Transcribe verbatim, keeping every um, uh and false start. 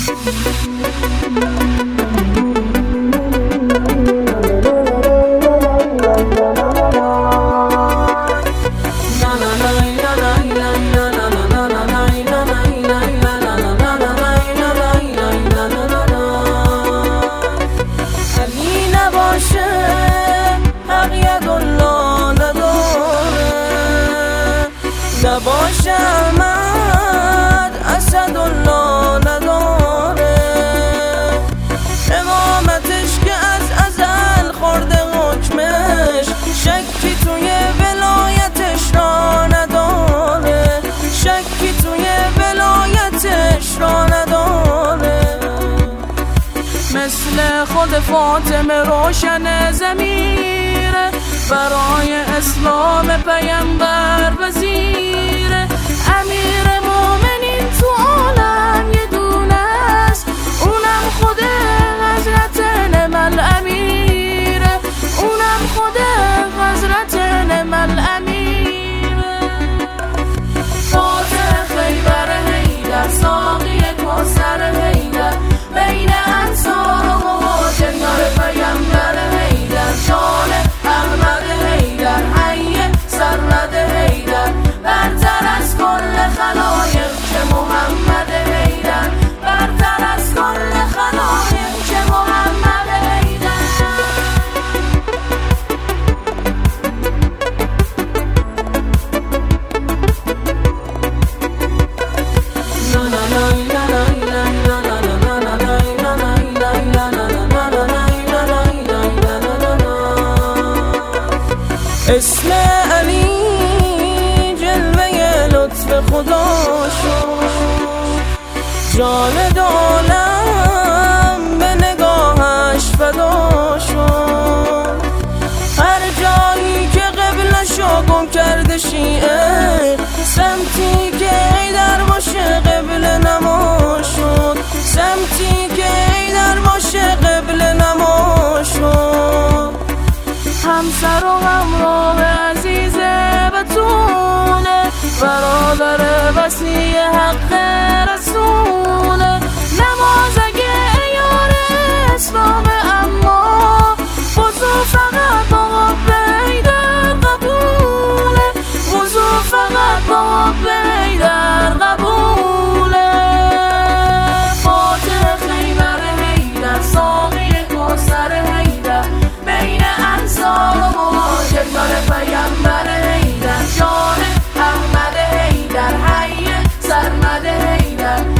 نباشه احمد اسدالله نداره، امامتش که از ازل خورده حکمش، شکی توی ولایتش را نداره، شکی توی ولایتش را نداره. مثل خود فاطمه روشن ضمیره، برای اسلام پیامبر وزیره، امیر مومنین تو عالم یه دونه است، اونم خود حضرت نعم الامیره، اونم خود حضرت نعم الامیره. فاتح خیبر حیدر، ساقی کوثر حیدر، بین انصار و مهاجران پیامبر حیدر، جان احمد حیدر، حی سرمد حیدر، برتر از کل خلایق که محمد حیدر، برتر از کل خلایق که محمد حیدر. اسم علی جلوه لطف خدا شد، جان دولم به نگاهش فدا شد، هر جایی که قبلشو گم کرده شیعه، سمتی که حیدر باشه قبله نما شد، سمتی که حیدر باشه قبله نما شد. همسر و همراه عزیز بتونه، برادر وسیع حق رسوله، نمازگه یار اسلام، اما وضو فقط با حیدر قبوله، وضو فقط با حیدر قبوله. فاتح خیبر حیدر، ساقی کوثر حیدر، بین انصار و مهاجران پیامبر حیدر، جان احمد حیدر، حی سرمد حیدر،